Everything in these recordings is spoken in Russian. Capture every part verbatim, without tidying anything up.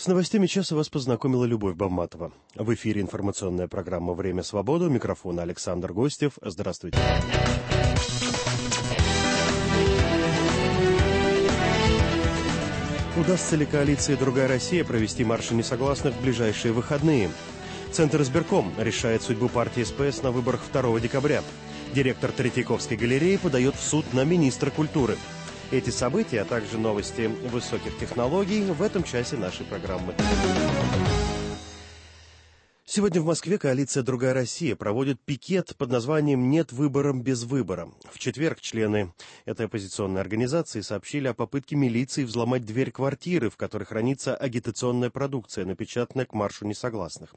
С новостями часа вас познакомила Любовь Бамматова. В эфире информационная программа «Время свободы». У микрофона Александр Гостев. Здравствуйте. Удастся ли коалиции «Другая Россия» провести марши несогласных в ближайшие выходные? Центр избирком решает судьбу партии СПС на выборах второго декабря. Директор Третьяковской галереи подает в суд на министра культуры. Эти события, а также новости высоких технологий в этом часе нашей программы. Сегодня в Москве коалиция «Другая Россия» проводит пикет под названием «Нет выборам без выбора». В четверг члены этой оппозиционной организации сообщили о попытке милиции взломать дверь квартиры, в которой хранится агитационная продукция, напечатанная к маршу несогласных.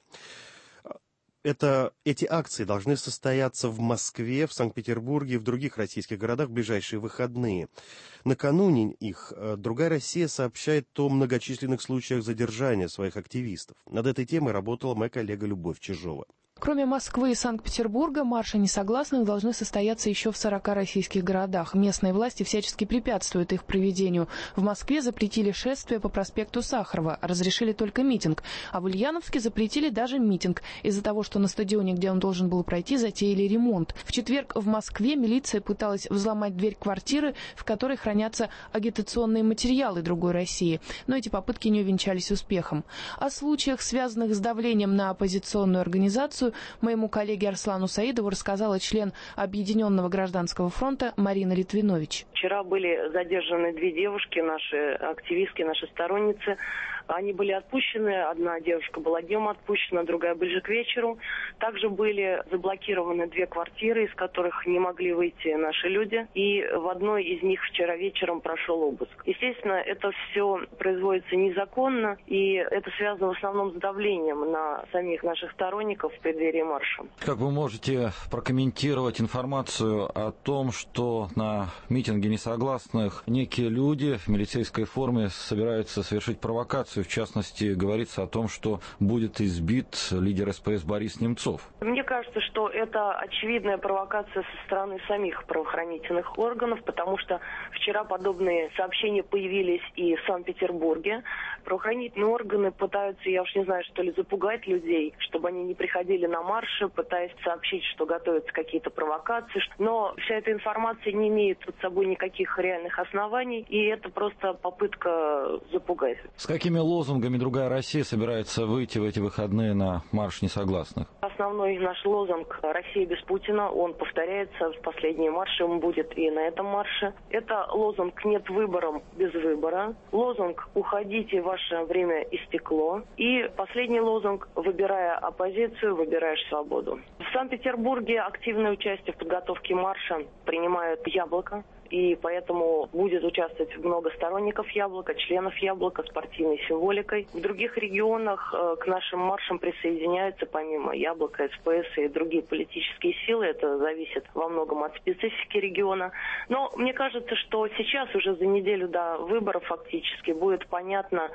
Это, эти акции должны состояться в Москве, в Санкт-Петербурге и в других российских городах в ближайшие выходные. Накануне их «Другая Россия» сообщает о многочисленных случаях задержания своих активистов. Над этой темой работала моя коллега Любовь Чижова. Кроме Москвы и Санкт-Петербурга, марши несогласных должны состояться еще в сорока российских городах. Местные власти всячески препятствуют их проведению. В Москве запретили шествие по проспекту Сахарова, разрешили только митинг. А в Ульяновске запретили даже митинг из-за того, что на стадионе, где он должен был пройти, затеяли ремонт. В четверг в Москве милиция пыталась взломать дверь квартиры, в которой хранятся агитационные материалы «Другой России». Но эти попытки не увенчались успехом. О случаях, связанных с давлением на оппозиционную организацию, моему коллеге Арслану Саидову рассказала член Объединенного гражданского фронта Марина Литвинович. Вчера были задержаны две девушки, наши активистки, наши сторонницы. Они были отпущены. Одна девушка была днем отпущена, другая ближе к вечеру. Также были заблокированы две квартиры, из которых не могли выйти наши люди. И в одной из них вчера вечером прошел обыск. Естественно, это все производится незаконно, и это связано в основном с давлением на самих наших сторонников в преддверии марша. Как вы можете прокомментировать информацию о том, что на митинге несогласных некие люди в милицейской форме собираются совершить провокацию? В частности, говорится о том, что будет избит лидер СПС Борис Немцов. Мне кажется, что это очевидная провокация со стороны самих правоохранительных органов, потому что вчера подобные сообщения появились и в Санкт-Петербурге. Правоохранительные органы пытаются, я уж не знаю, что ли, запугать людей, чтобы они не приходили на марши, пытаясь сообщить, что готовятся какие-то провокации. Но вся эта информация не имеет под собой никаких реальных оснований, и это просто попытка запугать. С какими лозунгами «Другая Россия» собирается выйти в эти выходные на марш несогласных? Основной наш лозунг «Россия без Путина», он повторяется в последние марши, он будет и на этом марше. Это лозунг «Нет выборам без выбора», лозунг «Уходите, ваше время истекло» и последний лозунг «Выбирая оппозицию, выбираешь свободу». В Санкт-Петербурге активное участие в подготовке марша принимает «Яблоко». И поэтому будет участвовать много сторонников «Яблока», членов «Яблока» с партийной символикой. В других регионах э, к нашим маршам присоединяются помимо «Яблока», СПС и другие политические силы. Это зависит во многом от специфики региона. Но мне кажется, что сейчас уже за неделю до выборов фактически будет понятно,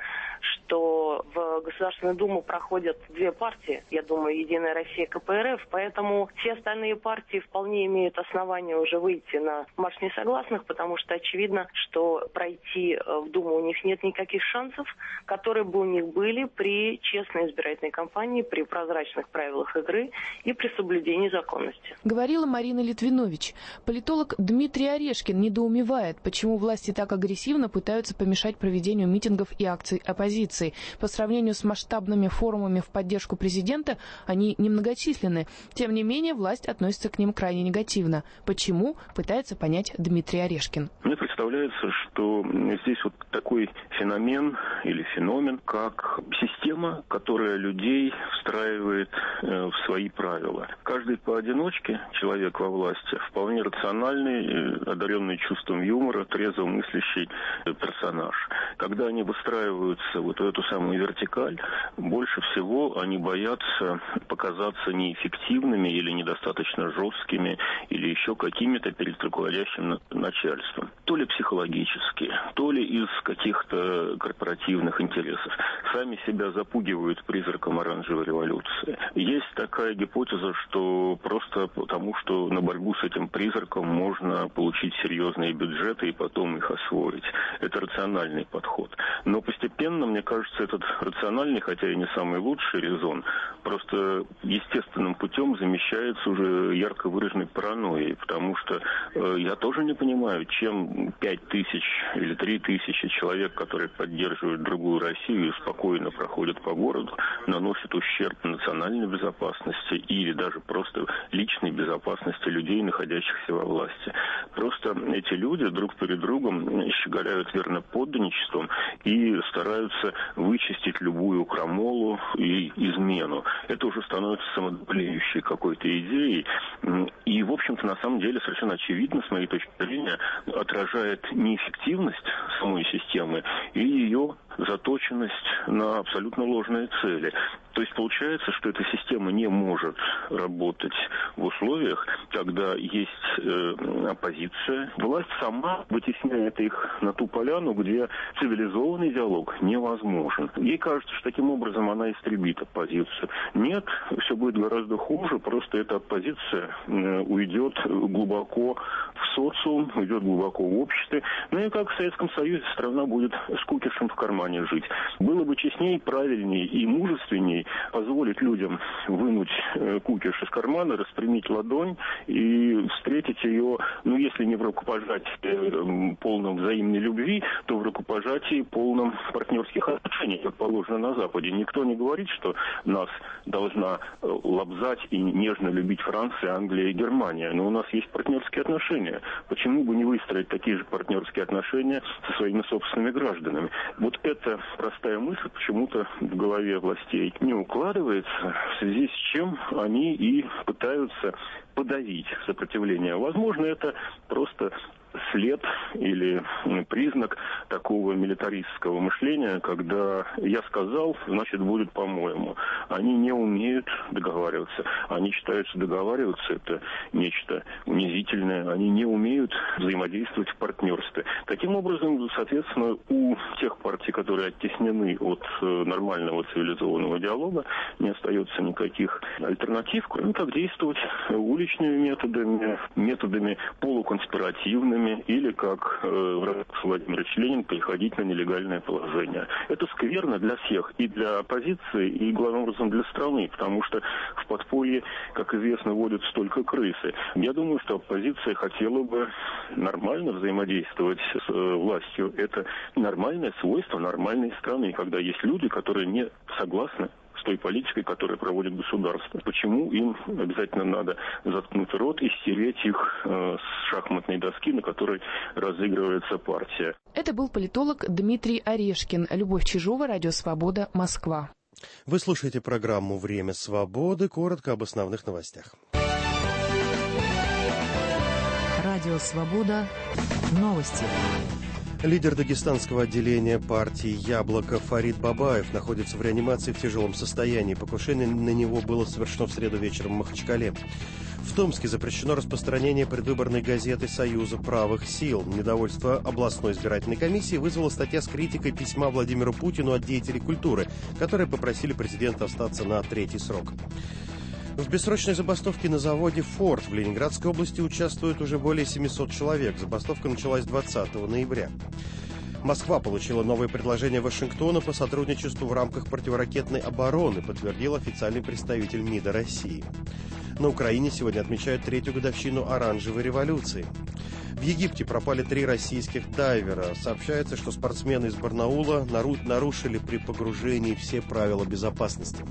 что в Государственную Думу проходят две партии. Я думаю, «Единая Россия», КПРФ. Поэтому все остальные партии вполне имеют основания уже выйти на марш несогласных, потому что очевидно, что пройти в Думу у них нет никаких шансов, которые бы у них были при честной избирательной кампании, при прозрачных правилах игры и при соблюдении законности. Говорила Марина Литвинович. Политолог Дмитрий Орешкин недоумевает, почему власти так агрессивно пытаются помешать проведению митингов и акций оппозиции. По сравнению с масштабными форумами в поддержку президента, они немногочисленны. Тем не менее, власть относится к ним крайне негативно. Почему? Пытается понять Дмитрий Орешкин. Мне представляется, что здесь вот такой феномен или феномен, как система, которая людей встраивает в свои правила. Каждый поодиночке человек во власти вполне рациональный, одаренный чувством юмора, трезво мыслящий персонаж. Когда они выстраиваются вот в эту самую вертикаль, больше всего они боятся показаться неэффективными или недостаточно жесткими, или еще какими-то перед руководящим начальством. То ли психологически, то ли из каких-то корпоративных интересов. Сами себя запугивают призраком оранжевой революции. Есть такая гипотеза, что просто потому, что на борьбу с этим призраком можно получить серьезные бюджеты и потом их освоить. Это рациональный подход. Но постепенно, мне кажется, этот рациональный, хотя и не самый лучший резон, просто естественным путем замещается уже ярко выраженной паранойей, потому что э, я тоже не понимаю, чем пять тысяч или три тысячи человек, которые поддерживают другую Россию и спокойно проходят по городу, наносят ущерб национальной безопасности или даже просто личной безопасности людей, находящихся во власти. Просто эти люди друг перед другом щеголяют верноподданничеством и стараются вычистить любую крамолу и измену. Это уже становится самодовлеющей какой-то идеей. И, в общем-то, на самом деле, совершенно очевидно, с моей точки зрения, отражает неэффективность самой системы и ее заточенность на абсолютно ложные цели. То есть получается, что эта система не может работать в условиях, когда есть э, оппозиция. Власть сама вытесняет их на ту поляну, где цивилизованный диалог невозможен. Ей кажется, что таким образом она истребит оппозицию. Нет, все будет гораздо хуже, просто эта оппозиция э, уйдет глубоко в социум, уйдет глубоко в обществе. Ну и как в Советском Союзе страна будет с кукишем в кармане жить. Было бы честнее, правильнее и мужественнее позволить людям вынуть э, кукиш из кармана, распрямить ладонь и встретить ее, ну, если не в рукопожатии э, полном взаимной любви, то в рукопожатии полном партнерских отношений, как положено на Западе. Никто не говорит, что нас должна э, лобзать и нежно любить Франция, Англия и Германия. Но у нас есть партнерские отношения. Почему бы не выстроить такие же партнерские отношения со своими собственными гражданами? Вот эта простая мысль почему-то в голове властей не укладывается, в связи с чем они и пытаются подавить сопротивление. Возможно, это просто след или признак такого милитаристского мышления, когда я сказал, значит будет по-моему. Они не умеют договариваться. Они считают, что договариваться это нечто унизительное. Они не умеют взаимодействовать в партнерстве. Таким образом, соответственно, у тех партий, которые оттеснены от нормального цивилизованного диалога, не остается никаких альтернатив, кроме как действовать уличными методами, методами полуконспиративными, или, как э, Владимир Ленин, переходить на нелегальное положение. Это скверно для всех, и для оппозиции, и, главным образом, для страны, потому что в подполье, как известно, водятся только крысы. Я думаю, что оппозиция хотела бы нормально взаимодействовать с э, властью. Это нормальное свойство нормальной страны, когда есть люди, которые не согласны с той политикой, которую проводит государство. Почему им обязательно надо заткнуть рот и стереть их э, с шахматной доски, на которой разыгрывается партия? Это был политолог Дмитрий Орешкин. Любовь Чижова, Радио Свобода, Москва. Вы слушаете программу «Время свободы». Коротко об основных новостях. Радио Свобода. Новости. Лидер дагестанского отделения партии «Яблоко» Фарид Бабаев находится в реанимации в тяжелом состоянии. Покушение на него было совершено в среду вечером в Махачкале. В Томске запрещено распространение предвыборной газеты Союза правых сил. Недовольство областной избирательной комиссии вызвала статья с критикой письма Владимиру Путину от деятелей культуры, которые попросили президента остаться на третий срок. В бессрочной забастовке на заводе «Форд» в Ленинградской области участвуют уже более семисот человек. Забастовка началась двадцатого ноября. Москва получила новое предложение Вашингтона по сотрудничеству в рамках противоракетной обороны, подтвердил официальный представитель МИДа России. На Украине сегодня отмечают третью годовщину оранжевой революции. В Египте пропали три российских дайвера. Сообщается, что спортсмены из Барнаула нарушили при погружении все правила безопасности.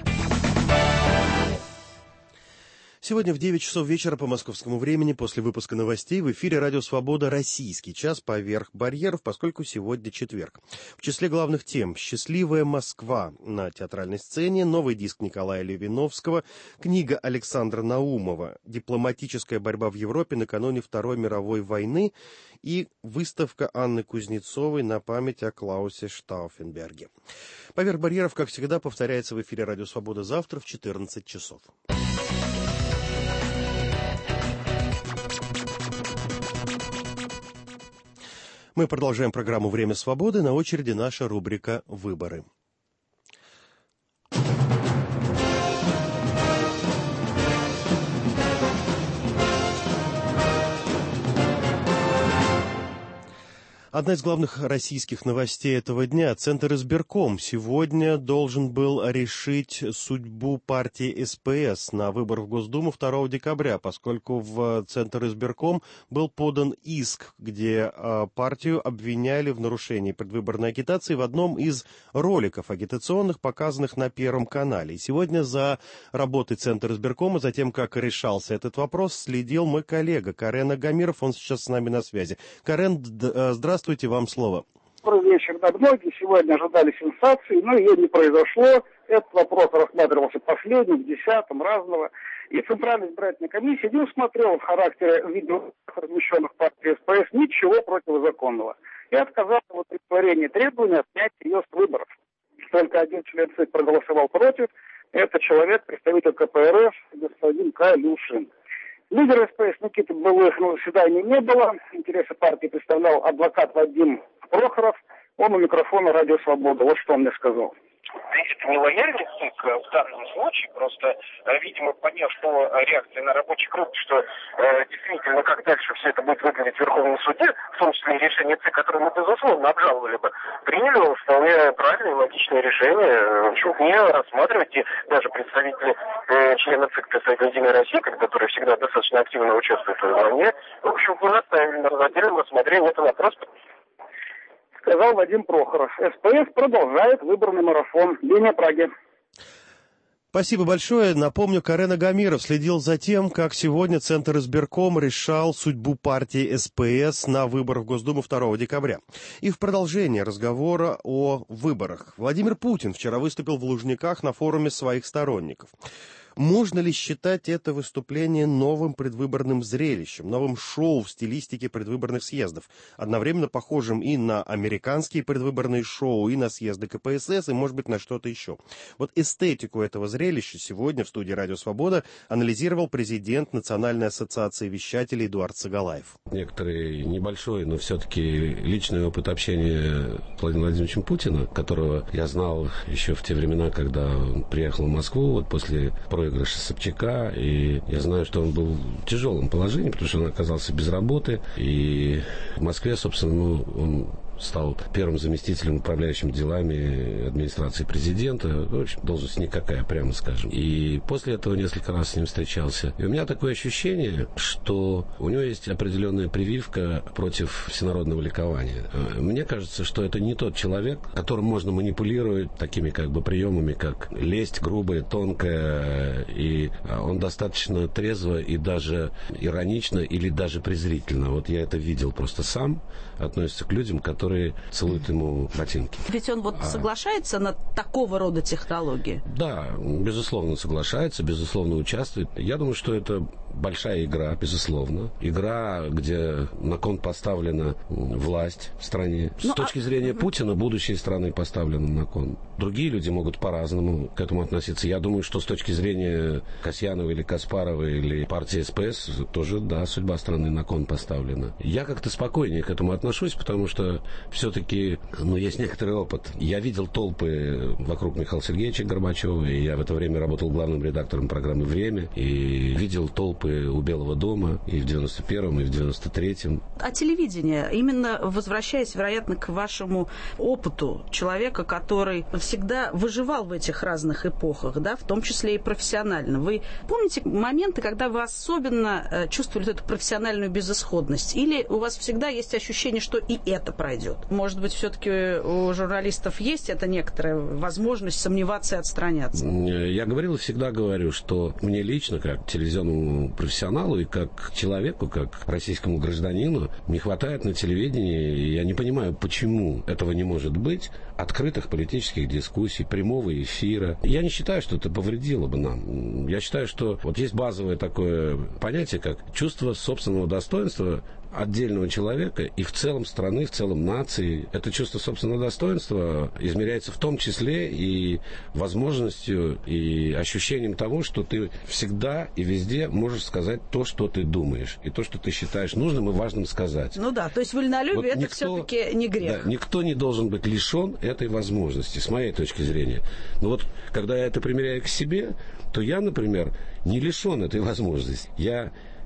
Сегодня в девять часов вечера по московскому времени, после выпуска новостей, в эфире «Радио Свобода» «Российский час поверх барьеров», поскольку сегодня четверг. В числе главных тем: «Счастливая Москва» на театральной сцене, новый диск Николая Левиновского, книга Александра Наумова, дипломатическая борьба в Европе накануне Второй мировой войны и выставка Анны Кузнецовой на память о Клаусе Штауфенберге. «Поверх барьеров», как всегда, повторяется в эфире «Радио Свобода» завтра в четырнадцать часов. Мы продолжаем программу «Время свободы». На очереди наша рубрика «Выборы». Одна из главных российских новостей этого дня. Центр избирком сегодня должен был решить судьбу партии СПС на выборах в Госдуму второго декабря, поскольку в Центр избирком был подан иск, где партию обвиняли в нарушении предвыборной агитации в одном из роликов агитационных, показанных на Первом канале. И сегодня за работой Центра избиркома, за тем, как решался этот вопрос, следил мой коллега Карен Агамиров. Он сейчас с нами на связи. Карен, здравствуйте. Здравствуйте, вам слово. Добрый вечер. Да, многие сегодня ожидали сенсации, но ее не произошло. Этот вопрос рассматривался последним, десятым, разного. И Центральная избирательная комиссия не усмотрела в характере видео, размещенных партией СПС, ничего противозаконного. И отказала в удовлетворении требования снять ее с выборов. Только один член ЦИК проголосовал против. Это человек, представитель ка пэ эр эф, господин Калюшин. Лидера СПС Никиты Былых на заседании не было. Интересы партии представлял адвокат Вадим Прохоров. Он у микрофона «Радио Свобода». Вот что он мне сказал. Это не лояльный ЦИК в данном случае, просто, видимо, поняв по реакции на рабочей группе, что э, действительно, как дальше все это будет выглядеть в Верховном суде, в том числе и решение ЦИК, которое мы, безусловно, обжаловали бы, приняли вполне правильное и логичное решение, в общем, не рассматривать, и даже представители, э, члены ЦИК, представители «Единой России», которые всегда достаточно активно участвуют в войне, в общем, не наставили на отдельном рассмотрении этого вопроса. Сказал Вадим Прохоров. СПС продолжает выборный марафон. Линия Праги. Спасибо большое. Напомню, Карен Агамиров следил за тем, как сегодня Центр избирком решал судьбу партии СПС на выборах в Госдуму второго декабря. И в продолжение разговора о выборах. Владимир Путин вчера выступил в Лужниках на форуме своих сторонников. Можно ли считать это выступление новым предвыборным зрелищем, новым шоу в стилистике предвыборных съездов, одновременно похожим и на американские предвыборные шоу, и на съезды ка пэ эс эс, и, может быть, на что-то еще? Вот эстетику этого зрелища сегодня в студии «Радио Свобода» анализировал президент Национальной ассоциации вещателей Эдуард Сагалаев. Некоторый небольшой, но все-таки личный опыт общения с Владимиром Владимировичем Путиным, которого я знал еще в те времена, когда он приехал в Москву, вот после проигрыша Собчака, и я знаю, что он был в тяжелом положении, потому что он оказался без работы, и в Москве, собственно, ну, он стал первым заместителем, управляющим делами администрации президента. В общем, должность никакая, прямо скажем. И после этого несколько раз с ним встречался. И у меня такое ощущение, что у него есть определенная прививка против всенародного ликования. Мне кажется, что это не тот человек, которым можно манипулировать такими как бы приемами, как лесть грубая, тонкая, и он достаточно трезво и даже иронично или даже презрительно. Вот я это видел просто сам, относится к людям, которые целуют ему ботинки. Ведь он вот а... соглашается на такого рода технологии? Да, безусловно соглашается, безусловно участвует. Я думаю, что это большая игра, безусловно. Игра, где на кон поставлена власть в стране. Ну, С точки а... зрения Путина, будущее страны поставлено на кон. Другие люди могут по-разному к этому относиться. Я думаю, что с точки зрения Касьянова или Каспарова или партии СПС тоже, да, судьба страны на кон поставлена. Я как-то спокойнее к этому отношусь, потому что все-таки, ну, есть некоторый опыт. Я видел толпы вокруг Михаила Сергеевича Горбачева, и я в это время работал главным редактором программы «Время», и видел толпы у Белого дома и в девяносто первом, и в девяносто третьем. А телевидение, именно возвращаясь, вероятно, к вашему опыту человека, который всегда выживал в этих разных эпохах, да, в том числе и профессионально. Вы помните моменты, когда вы особенно чувствовали эту профессиональную безысходность? Или у вас всегда есть ощущение, что и это пройдет? Может быть, все-таки у журналистов есть эта некоторая возможность сомневаться и отстраняться? Я говорил и всегда говорю, что мне лично, как телевизионному профессионалу и как человеку, как российскому гражданину, не хватает на телевидении, и я не понимаю, почему этого не может быть, открытых политических дискуссий, прямого эфира. Я не считаю, что это повредило бы нам. Я считаю, что вот есть базовое такое понятие, как чувство собственного достоинства отдельного человека и в целом страны, в целом нации. Это чувство собственного достоинства измеряется в том числе и возможностью, и ощущением того, что ты всегда и везде можешь сказать то, что ты думаешь, и то, что ты считаешь нужным и важным сказать. Ну да, то есть вольнолюбие вот это никто, все-таки не грех. Да, никто не должен быть лишен этой возможности, с моей точки зрения. Но вот когда я это примеряю к себе, то я, например, не лишен этой возможности. Я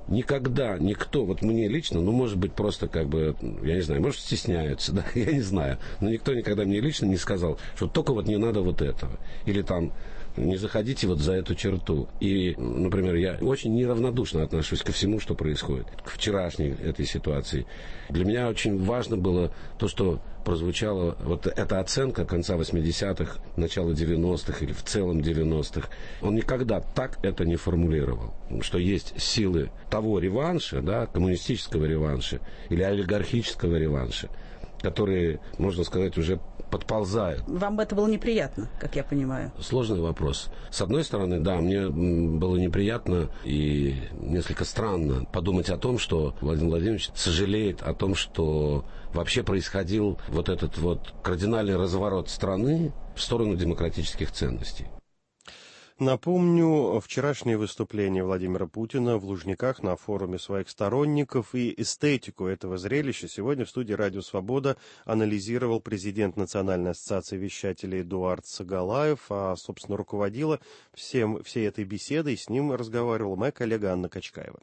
никогда никто, вот мне лично, ну, может быть, просто как бы, я не знаю, может, стесняются, да, я не знаю, но никто никогда мне лично не сказал, что только вот не надо вот этого. Или там, не заходите вот за эту черту. И, например, я очень неравнодушно отношусь ко всему, что происходит, к вчерашней этой ситуации. Для меня очень важно было то, что прозвучала вот эта оценка конца восьмидесятых, начала девяностых или в целом девяностых. Он никогда так это не формулировал, что есть силы того реванша, да, коммунистического реванша или олигархического реванша, которые, можно сказать, уже подползают. Вам это было неприятно, как я понимаю? Сложный вопрос. С одной стороны, да, мне было неприятно и несколько странно подумать о том, что Владимир Владимирович сожалеет о том, что вообще происходил вот этот вот кардинальный разворот страны в сторону демократических ценностей. Напомню, вчерашнее выступление Владимира Путина в Лужниках на форуме своих сторонников и эстетику этого зрелища сегодня в студии «Радио Свобода» анализировал президент Национальной ассоциации вещателей Эдуард Сагалаев, а, собственно, руководила всем, всей этой беседой, с ним разговаривала моя коллега Анна Качкаева.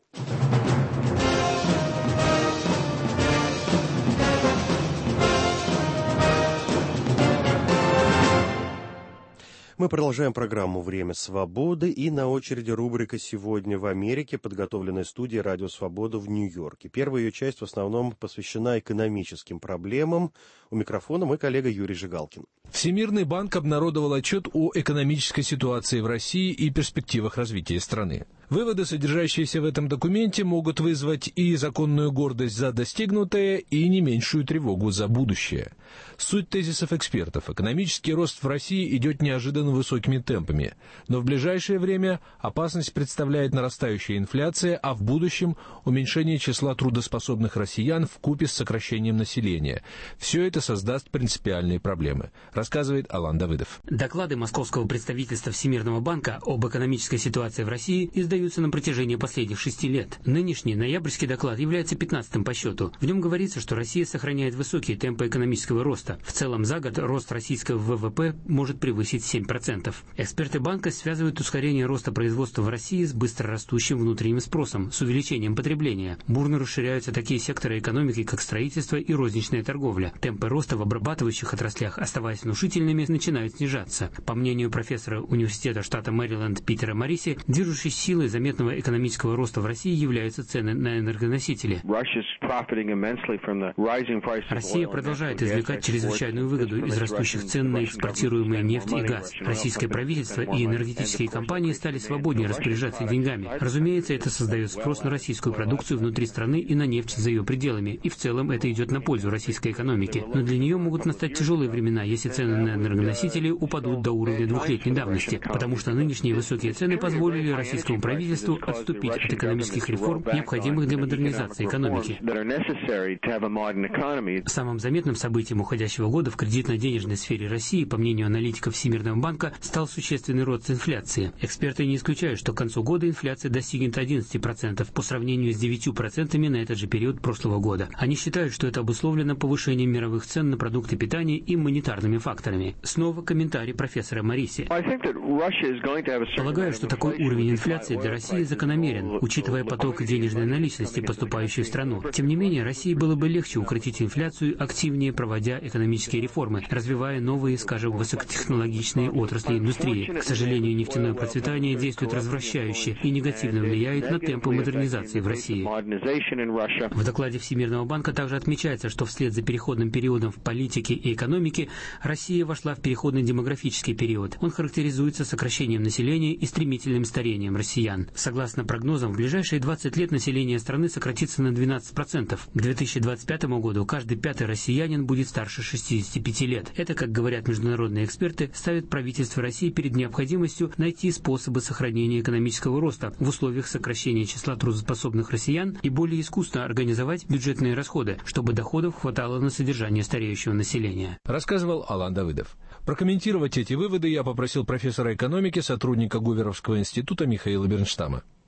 Мы продолжаем программу «Время свободы», и на очереди рубрика «Сегодня в Америке», подготовленная студией «Радио Свобода» в Нью-Йорке. Первая ее часть в основном посвящена экономическим проблемам. У микрофона мой коллега Юрий Жигалкин. Всемирный банк обнародовал отчет о экономической ситуации в России и перспективах развития страны. Выводы, содержащиеся в этом документе, могут вызвать и законную гордость за достигнутое, и не меньшую тревогу за будущее. Суть тезисов экспертов: экономический рост в России идет неожиданно высокими темпами, но в ближайшее время опасность представляет нарастающая инфляция, а в будущем уменьшение числа трудоспособных россиян вкупе с сокращением населения. Все это создаст принципиальные проблемы, рассказывает Алан Давыдов. Доклады Московского представительства Всемирного банка об экономической ситуации в России издаются на протяжении последних шести лет. Нынешний ноябрьский доклад является пятнадцатым по счету. В нем говорится, что Россия сохраняет высокие темпы экономического роста. В целом за год рост российского вэ вэ пэ может превысить семь процентов. Эксперты банка связывают ускорение роста производства в России с быстрорастущим внутренним спросом, с увеличением потребления. Бурно расширяются такие секторы экономики, как строительство и розничная торговля. Темпы роста в обрабатывающих отраслях, оставаясь внушительными, начинают снижаться. По мнению профессора университета штата Мэриленд Питера Мариси, движущей силой заметного экономического роста в России являются цены на энергоносители. Россия продолжает извлекать чрезвычайную выгоду из растущих цен на экспортируемые нефть и газ. Российское правительство и энергетические компании стали свободнее распоряжаться деньгами. Разумеется, это создает спрос на российскую продукцию внутри страны и на нефть за ее пределами, и в целом это идет на пользу российской экономике. Но для нее могут настать тяжелые времена, если цены на энергоносители упадут до уровня двухлетней давности, потому что нынешние высокие цены позволили российскому правительству отступить от экономических реформ, необходимых для модернизации экономики. Самым заметным событием уходящего года в кредитно-денежной сфере России, по мнению аналитиков Всемирного банка, стал существенный рост инфляции. Эксперты не исключают, что к концу года инфляция достигнет одиннадцати процентов по сравнению с девятью процентами на этот же период прошлого года. Они считают, что это обусловлено повышением мировых цен на продукты питания и монетарными факторами. Снова комментарий профессора Мариси. Полагаю, что такой уровень инфляции для России закономерен, учитывая поток денежной наличности, поступающей в страну. Тем не менее, России было бы легче укротить инфляцию, активнее проводя экономические реформы, развивая новые, скажем, высокотехнологичные отрасли индустрии. К сожалению, нефтяное процветание действует развращающе и негативно влияет на темпы модернизации в России. В докладе Всемирного банка также отмечается, что вслед за переходным периодом в политике и экономике Россия вошла в переходный демографический период. Он характеризуется сокращением населения и стремительным старением россиян. Согласно прогнозам, в ближайшие двадцать лет население страны сократится на двенадцать процентов. К две тысячи двадцать пятому году каждый пятый россиянин будет старше шестидесяти пяти лет. Это, как говорят международные эксперты, ставит правительство России перед необходимостью найти способы сохранения экономического роста в условиях сокращения числа трудоспособных россиян и более искусно организовать бюджетные расходы, чтобы доходов хватало на содержание стареющего населения. Рассказывал Алан Давыдов. Прокомментировать эти выводы я попросил профессора экономики, сотрудника Гуверовского института Михаила Бернштама.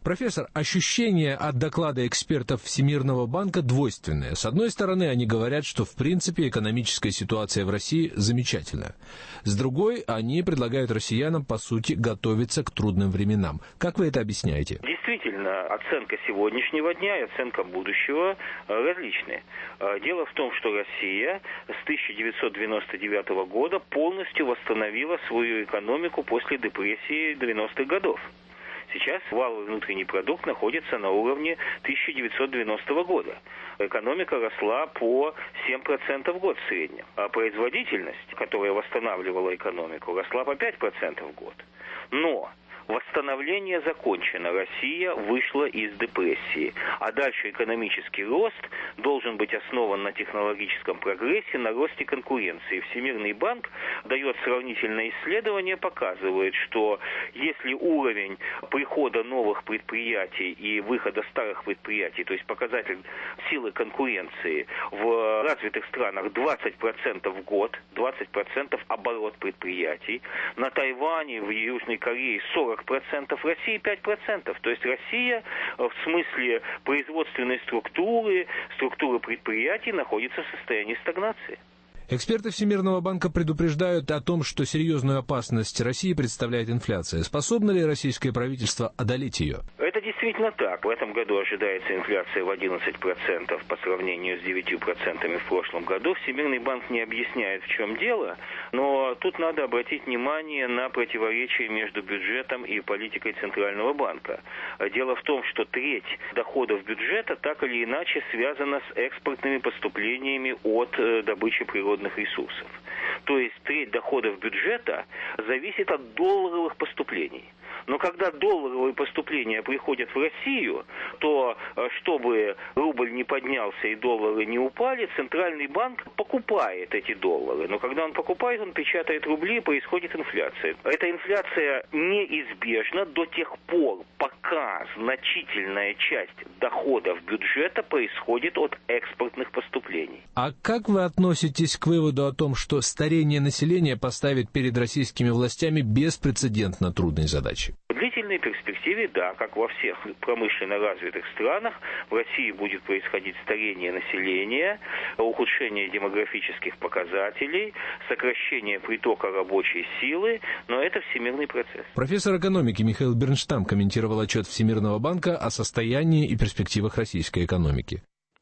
Профессор, ощущение от доклада экспертов Всемирного банка двойственное. С одной стороны, они говорят, что в принципе экономическая ситуация в России замечательная. С другой, они предлагают россиянам, по сути, готовиться к трудным временам. Как вы это объясняете? Действительно, оценка сегодняшнего дня и оценка будущего различны. Дело в том, что Россия с тысяча девятьсот девяносто девятого года полностью восстановила свою экономику после депрессии девяностых годов. Сейчас валовый внутренний продукт находится на уровне тысяча девятьсот девяностого года. Экономика росла по семь процентов в год в среднем. А производительность, которая восстанавливала экономику, росла по пять процентов в год. Но восстановление закончено. Россия вышла из депрессии. А дальше экономический рост должен быть основан на технологическом прогрессе, на росте конкуренции. Всемирный банк дает сравнительное исследование, показывает, что если уровень прихода новых предприятий и выхода старых предприятий, то есть показатель силы конкуренции в развитых странах двадцать процентов в год, двадцать процентов оборот предприятий, на Тайване, в Южной Корее сорок процентов, в России пять процентов. То есть Россия в смысле производственной структуры, структуры предприятий находится в состоянии стагнации. Эксперты Всемирного банка предупреждают о том, что серьезную опасность России представляет инфляция. Способно ли российское правительство одолеть ее? Это действительно так. В этом году ожидается инфляция в одиннадцать процентов по сравнению с девятью процентами в прошлом году. Всемирный банк не объясняет, в чем дело, но тут надо обратить внимание на противоречие между бюджетом и политикой Центрального банка. Дело в том, что треть доходов бюджета так или иначе связана с экспортными поступлениями от добычи природных ресурсов. То есть треть доходов бюджета зависит от долларовых поступлений. Но когда долларовые поступления приходят в Россию, то, чтобы рубль не поднялся и доллары не упали, Центральный банк покупает эти доллары. Но когда он покупает, он печатает рубли, и происходит инфляция. Эта инфляция неизбежна до тех пор, пока значительная часть доходов бюджета происходит от экспортных поступлений. А как вы относитесь к выводу о том, что старение населения поставит перед российскими властями беспрецедентно трудные задачи? В длительной перспективе, да, как во всех промышленно развитых странах, в России будет происходить старение населения, ухудшение демографических показателей, сокращение притока рабочей силы, но это всемирный процесс. Профессор экономики Михаил Бернштам комментировал отчет Всемирного банка о состоянии и перспективах российской экономики.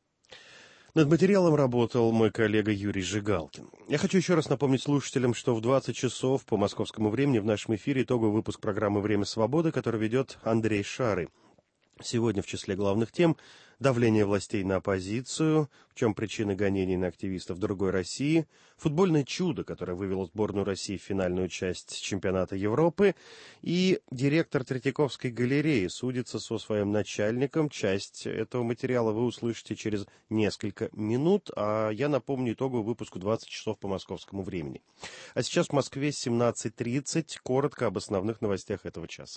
Над материалом работал мой коллега Юрий Жигалкин. Я хочу еще раз напомнить слушателям, что в двадцать часов по московскому времени в нашем эфире итоговый выпуск программы «Время свободы», который ведет Андрей Шары. Сегодня в числе главных тем давление властей на оппозицию, в чем причины гонений на активистов другой России, футбольное чудо, которое вывело сборную России в финальную часть чемпионата Европы, и директор Третьяковской галереи судится со своим начальником. Часть этого материала вы услышите через несколько минут, а я напомню итоговый выпуск в двадцать часов по московскому времени. А сейчас в Москве семнадцать тридцать. Коротко об основных новостях этого часа.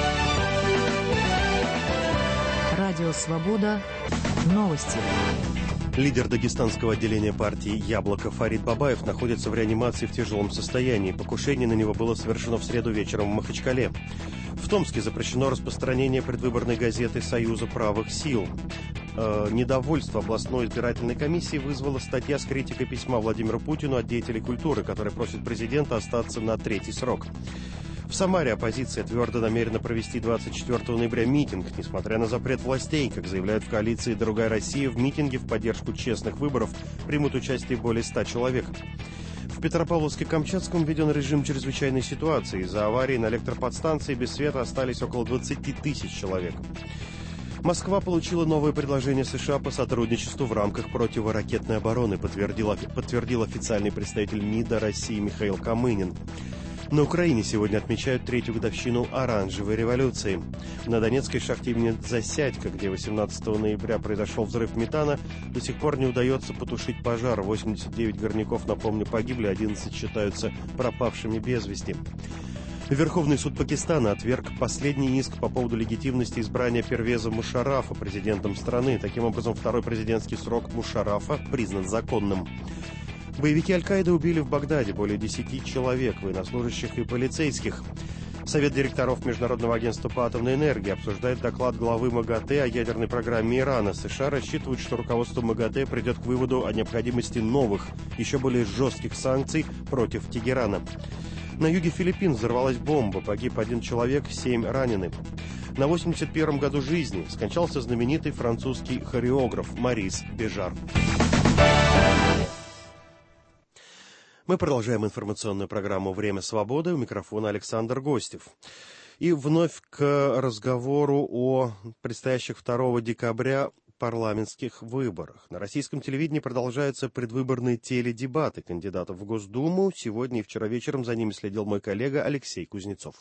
Радио «Свобода». Новости. Лидер дагестанского отделения партии «Яблоко» Фарид Бабаев находится в реанимации в тяжелом состоянии. Покушение на него было совершено в среду вечером в Махачкале. В Томске запрещено распространение предвыборной газеты «Союза правых сил». Э, недовольство областной избирательной комиссии вызвала статья с критикой письма Владимиру Путину от деятелей культуры, который просит президента остаться на третий срок. В Самаре оппозиция твердо намерена провести двадцать четвёртого ноября митинг, несмотря на запрет властей. Как заявляют в коалиции «Другая Россия», в митинге в поддержку честных выборов примут участие более ста человек. В Петропавловске-Камчатском введен режим чрезвычайной ситуации. Из-за аварии на электроподстанции без света остались около двадцати тысяч человек. Москва получила новое предложение США по сотрудничеству в рамках противоракетной обороны, подтвердил, подтвердил официальный представитель МИДа России Михаил Камынин. На Украине сегодня отмечают третью годовщину Оранжевой революции. На донецкой шахте имени Засядько, где восемнадцатого ноября произошел взрыв метана, до сих пор не удается потушить пожар. восемьдесят девять горняков, напомню, погибли, одиннадцать считаются пропавшими без вести. Верховный суд Пакистана отверг последний иск по поводу легитимности избрания Первеза Мушаррафа президентом страны. Таким образом, второй президентский срок Мушаррафа признан законным. Боевики Аль-Каиды убили в Багдаде более десяти человек, военнослужащих и полицейских. Совет директоров Международного агентства по атомной энергии обсуждает доклад главы МАГАТЭ о ядерной программе Ирана. США рассчитывают, что руководство МАГАТЭ придет к выводу о необходимости новых, еще более жестких санкций против Тегерана. На юге Филиппин взорвалась бомба, погиб один человек, семь ранены. На восемьдесят первом году жизни скончался знаменитый французский хореограф Морис Бежар. Мы продолжаем информационную программу «Время свободы». У микрофона Александр Гостев. И вновь к разговору о предстоящих второго декабря парламентских выборах. На российском телевидении продолжаются предвыборные теледебаты кандидатов в Госдуму. Сегодня и вчера вечером за ними следил мой коллега Алексей Кузнецов.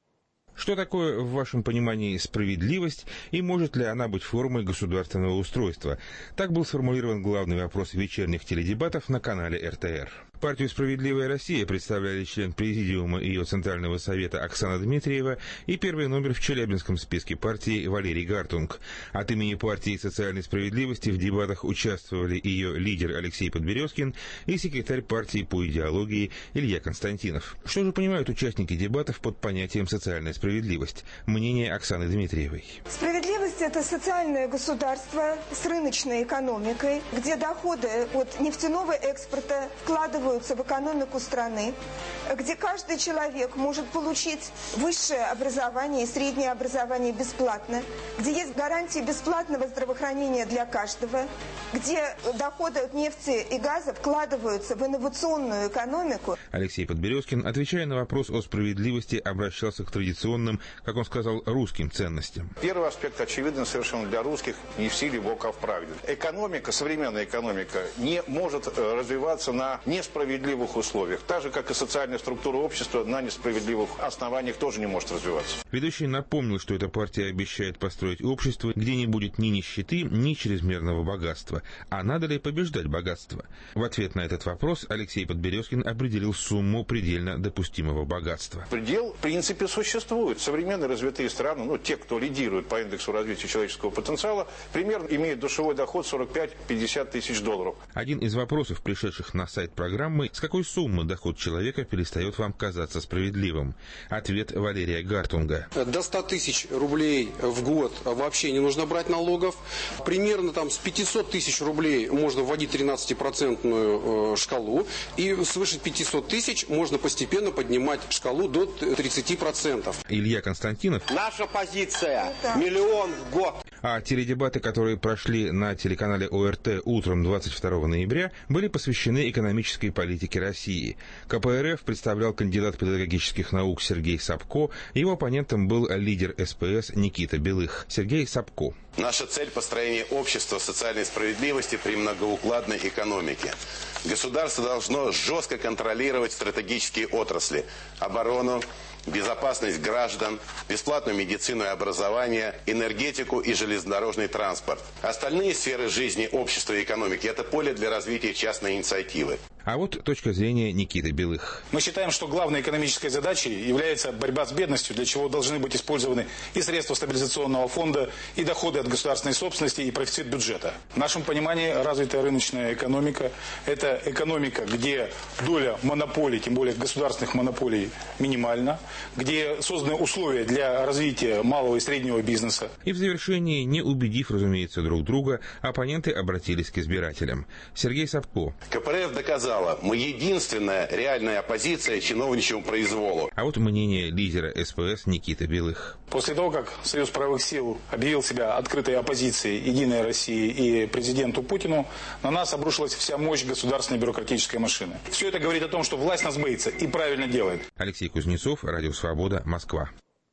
Что такое, в вашем понимании, справедливость и может ли она быть формой государственного устройства? Так был сформулирован главный вопрос вечерних теледебатов на канале эр тэ эр. Партию «Справедливая Россия» представляли член президиума ее Центрального совета Оксана Дмитриева и первый номер в челябинском списке партии Валерий Гартунг. От имени партии социальной справедливости в дебатах участвовали ее лидер Алексей Подберезкин и секретарь партии по идеологии Илья Константинов. Что же понимают участники дебатов под понятием «социальная справедливость»? Мнение Оксаны Дмитриевой. Справедливость – это социальное государство с рыночной экономикой, где доходы от нефтяного экспорта вкладывают в экономику страны, где каждый человек может получить высшее образование и среднее образование бесплатно, где есть гарантии бесплатного здравоохранения для каждого, где доходы от нефти и газа вкладываются в инновационную экономику. Алексей Подберезкин, отвечая на вопрос о справедливости, обращался к традиционным, как он сказал, русским ценностям. Первый аспект очевиден совершенно для русских: не в силе Бог, а в правде. Экономика, современная экономика, не может развиваться на несправедливости. Несправедливых условиях. Так же, как и социальная структура общества на несправедливых основаниях тоже не может развиваться. Ведущий напомнил, что эта партия обещает построить общество, где не будет ни нищеты, ни чрезмерного богатства. А надо ли побеждать богатство? В ответ на этот вопрос Алексей Подберезкин определил сумму предельно допустимого богатства. Предел, в принципе, существует. Современные развитые страны, ну, те, кто лидирует по индексу развития человеческого потенциала, примерно имеют душевой доход сорок пять - пятьдесят тысяч долларов. Один из вопросов, пришедших на сайт программы: с какой суммы доход человека перестает вам казаться справедливым? Ответ Валерия Гартунга. До ста тысяч рублей в год вообще не нужно брать налогов. Примерно там с пятисот тысяч рублей можно вводить тринадцатипроцентную шкалу. И свыше пятисот тысяч можно постепенно поднимать шкалу до тридцати процентов. Илья Константинов. Наша позиция – миллион в год. А теледебаты, которые прошли на телеканале о эр тэ утром двадцать второго ноября, были посвящены экономической политике России. ка пэ эр эф представлял кандидат педагогических наук Сергей Сапко, его оппонентом был лидер эс пэ эс Никита Белых. Сергей Сапко. Наша цель – построение общества социальной справедливости при многоукладной экономике. Государство должно жестко контролировать стратегические отрасли – оборону, безопасность граждан, бесплатную медицину и образование, энергетику и железнодорожный транспорт. Остальные сферы жизни, общества и экономики – это поле для развития частной инициативы. А вот точка зрения Никиты Белых. Мы считаем, что главной экономической задачей является борьба с бедностью, для чего должны быть использованы и средства стабилизационного фонда, и доходы от государственной собственности, и профицит бюджета. В нашем понимании развитая рыночная экономика – это экономика, где доля монополий, тем более государственных монополий, минимальна, где созданы условия для развития малого и среднего бизнеса. И в завершении, не убедив, разумеется, друг друга, оппоненты обратились к избирателям. Сергей Сапко. ка пэ эр эф доказала, мы единственная реальная оппозиция чиновничьему произволу. А вот мнение лидера эс пэ эс Никиты Белых. После того, как Союз правых сил объявил себя открытой оппозицией Единой России и президенту Путину, на нас обрушилась вся мощь государственной бюрократической машины. Все это говорит о том, что власть нас боится и правильно делает. Алексей Кузнецов, Радио Свобода, Москва.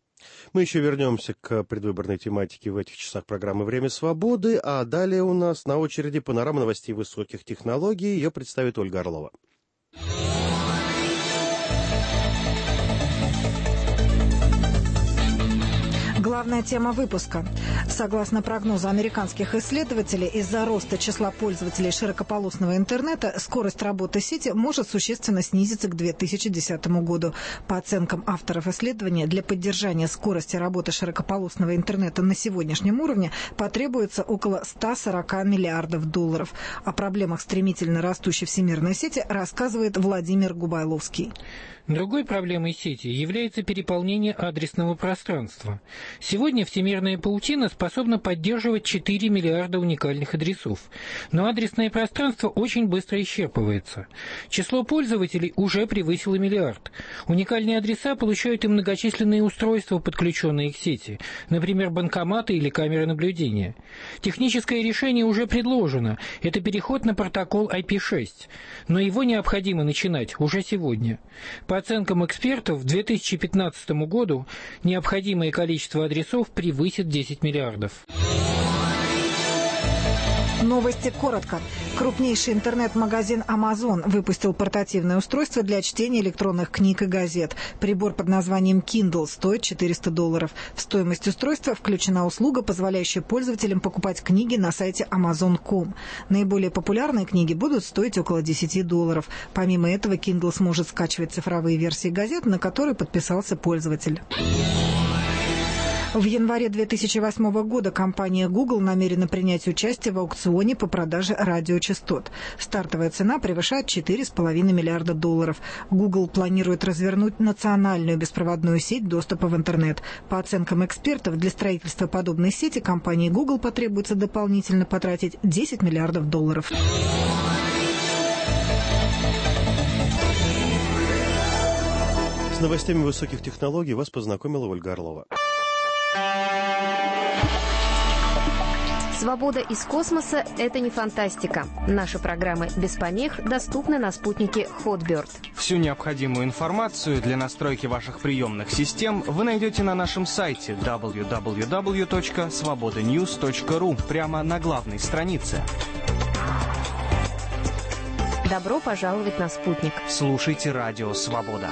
Мы еще вернемся к предвыборной тематике в этих часах программы «Время свободы», а далее у нас на очереди панорама новостей высоких технологий. Ее представит Ольга Орлова. Главная тема выпуска. Согласно прогнозу американских исследователей, из-за роста числа пользователей широкополосного интернета скорость работы сети может существенно снизиться к две тысячи десятому году. По оценкам авторов исследования, для поддержания скорости работы широкополосного интернета на сегодняшнем уровне потребуется около ста сорока миллиардов долларов. О проблемах стремительно растущей всемирной сети рассказывает Владимир Губайловский. Другой проблемой сети является переполнение адресного пространства. Сегодня всемирная паутина способна поддерживать четыре миллиарда уникальных адресов, но адресное пространство очень быстро исчерпывается. Число пользователей уже превысило миллиард. Уникальные адреса получают и многочисленные устройства, подключенные к сети, например, банкоматы или камеры наблюдения. Техническое решение уже предложено – это переход на протокол ай пи шесть, но его необходимо начинать уже сегодня. По оценкам экспертов, к две тысячи пятнадцатому году необходимое количество адресов превысит десять миллиардов. Новости коротко. Крупнейший интернет-магазин Amazon выпустил портативное устройство для чтения электронных книг и газет. Прибор под названием Kindle стоит четыреста долларов. В стоимость устройства включена услуга, позволяющая пользователям покупать книги на сайте амазон точка ком. Наиболее популярные книги будут стоить около десять долларов. Помимо этого, Kindle сможет скачивать цифровые версии газет, на которые подписался пользователь. В январе две тысячи восьмого года компания Google намерена принять участие в аукционе по продаже радиочастот. Стартовая цена превышает четыре с половиной миллиарда долларов. Google планирует развернуть национальную беспроводную сеть доступа в интернет. По оценкам экспертов, для строительства подобной сети компании Google потребуется дополнительно потратить десять миллиардов долларов. С новостями высоких технологий вас познакомила Ольга Орлова. Свобода из космоса – это не фантастика. Наши программы без помех доступны на спутнике Hotbird. Всю необходимую информацию для настройки ваших приемных систем вы найдете на нашем сайте дабл ю дабл ю дабл ю точка свобода ньюс точка ру прямо на главной странице. Добро пожаловать на спутник. Слушайте радио «Свобода».